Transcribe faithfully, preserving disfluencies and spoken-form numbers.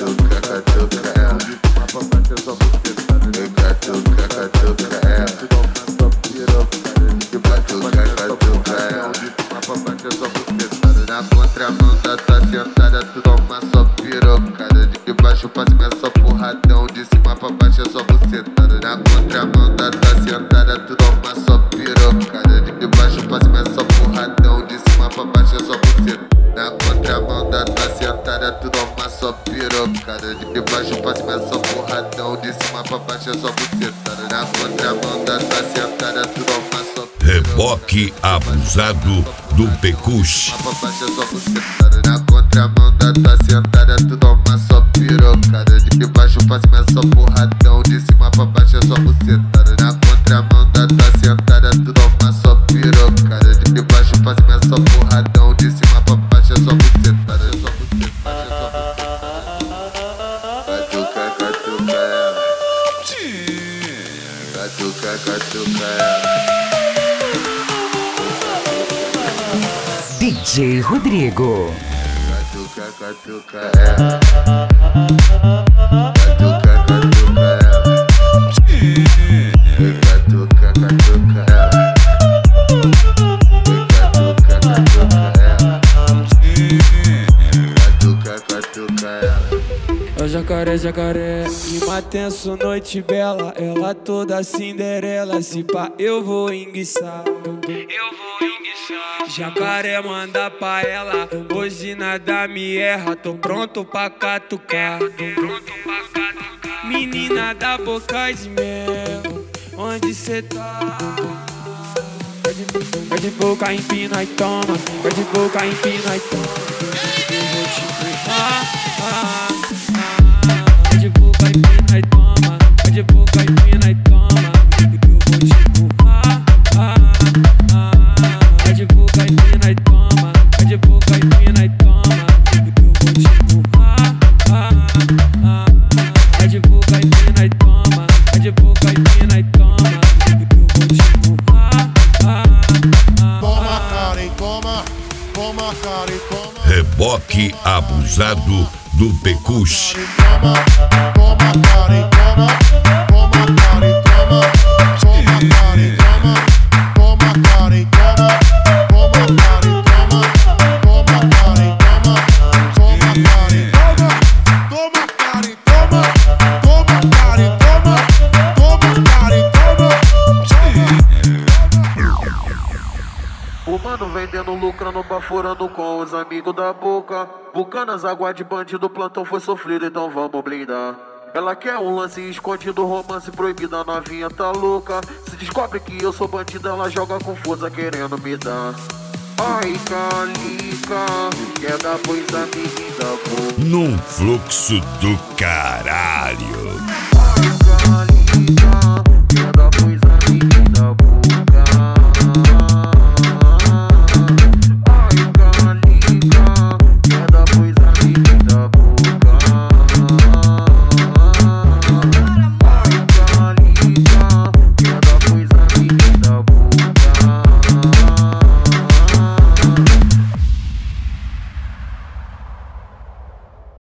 catuca, catuca ela. Catuca, catuca ela. Catuca, catuca ela. Na contramão da tá sentada, tu toma só pirocada. De baixo pra cima é só porradão, de cima pra baixo é só bucetada. Na contramão da tá sentada, tu toma só pirocada. De baixo pra cima é só porradão, de cima pra baixo é só bucetada. Na contramão da tá sentada, tu toma só pirocada. De baixo pra cima é só porradão, de cima pra baixo é só bucetada. Na contramão da tá sentada, tu toma só Reboque abusado do Pecuche. Na contramão da tá sentada, tu toma só pirocada. De baixo pra cima é só porradão, de cima pra baixo é só bucetada. Na contramão da tá sentada, tu toma só pirocada. De baixo pra cima é só porradão, de cima pra baixo é só bucetada. É só bucetada, é só bucetada. Catuca, catuca ela. Catuca, catuca ela. D J Rodrigo. Catuca, catuca ela. Catuca, catuca ela. Catuca, catuca ela. Catuca, catuca ela. Catuca, catuca ela. É o jacaré, jacaré, clima tenso, noite bela. Ela toda Cinderela, se pá eu vou enguiçar. Eu vou enguiçar. Jacaré manda pra ela, hoje nada me erra. Tô pronto pra catucar. Tô pronto pra catucar. Menina da boca de mel, onde cê tá? Vai de boca, empina e toma. Vai de boca, empina e toma. Eu vou te empurrar. Ah, ah. Vai de boca, empina e toma. Vai de boca, empina e toma. Eu vou te empurrar. Ah, ah. Vai de boca, empina e toma. Vai de boca, empina e toma. Eu vou te empurrar. Ah, ah. Vai de boca, empina e toma. Vai de boca, empina e toma. Eu vou te empurrar. Ah, ah. Toma, cara, e toma. Toma, cara, e toma. Reboque abusado do Pecuche. Toma, toma, cara, e toma. Toma, cara, e toma. Toma, cara, e toma. Toma, cara, e toma. Toma, cara, e toma. Toma, cara, e toma. Toma, cara, e toma. Toma, cara, e toma. Toma, cara, e toma. Toma, cara, e toma. O mano vendendo, lucrando, baforando com os amigos da boca. Bucanas, água de bandido, plantão foi sofrido, então vamos blindar. Ela quer um lance escondido, romance proibido, a novinha tá louca. Se descobre que eu sou bandido, ela joga com força querendo me dar. Ai, calica, quer dar pois amiga da boca. Num fluxo do caralho.